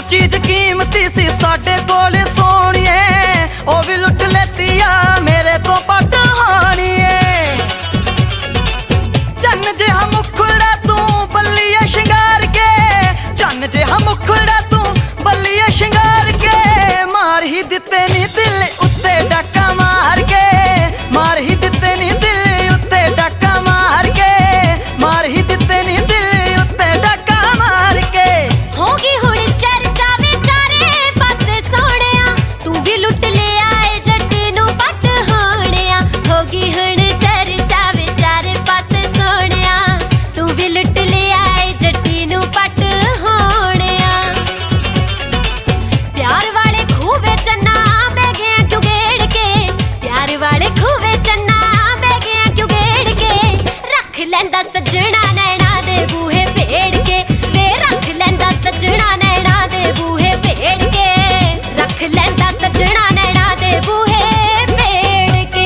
चीज कीमती सी साडे कोल सोहणीए, ओ भी लुट लेती आ मेरे तो पट हाणीए। चन्न जिहा मुखड़ा तू बल्लिए शिंगार के, चन्न जिहा मुखड़ा तू बल्लिए शिंगार के, मार ही दिते नी दिल उत्ते डाका मार के, मार ही दिते नी दिल उत्ते डाका मार के, मार ही दिते नी दिल उत्ते डाका मार के। होगी हुण चर्चा वे चारे पासे सोहणिया, तू भी लुट लिया ए जट नू पट होणिया। होगी हुण चर्चा वे चारे पासे सोहणिया, तू भी लुट लिया ए जट नू पट होणिया। प्यार वाले खूवे चन्ना बह गया क्यों गेड़ के, प्यार वाले खूवे चन्ना बह गया क्यों गेड़ के, रख लैंदा सजना नैना दे बूहे पेड़ के, वे रख लैंदा सजना नैना दे बूहे पेड़ के, रख लैंदा सजना नैना दे बूहे पेड़ के।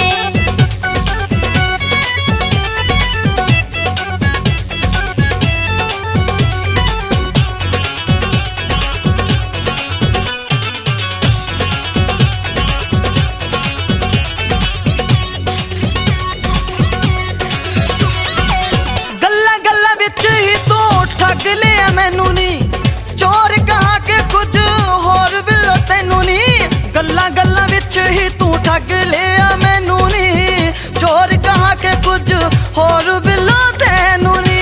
गल्ला गल्ला विच ही तू ठग लिया मैनू नी, चोर कहा के कुछ होर बिलो तैनू नी। गल्ला गल्ला विच ही तू ठग लिया मैनू नी, चोर कहा के कुछ होर बिलो तैनू नी।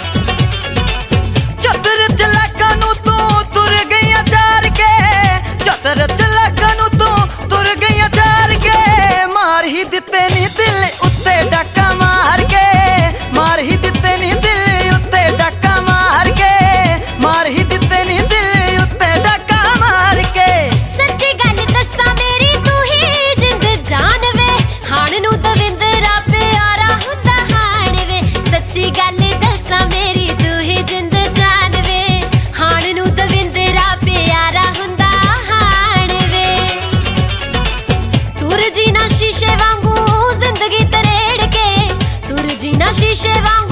चतर चलाका नू तू तुर गईया चार के, चतर चलाका नू तू तुर गईया चार के, मार ही दिते नी दिल उत्ते डाका मार के, मार ही दिते नी दिल उत्ते डाका मार के, मार ही दिते नी दिल उत्ते डाका मार के। सच्ची गल दस्सां मेरी तू ही जिंद जान वे, हाण नू दविंदरा प्यारा हुंदा हाण वे। सच्ची गल दस्सां मेरी तू ही जिंद जान वे, हाण नू दविंदरा प्यारा हुंदा हाण वे। तुर जीना शीशे वांगू जिंदगी तरेड़ के, तुर जीना शीशे वांगू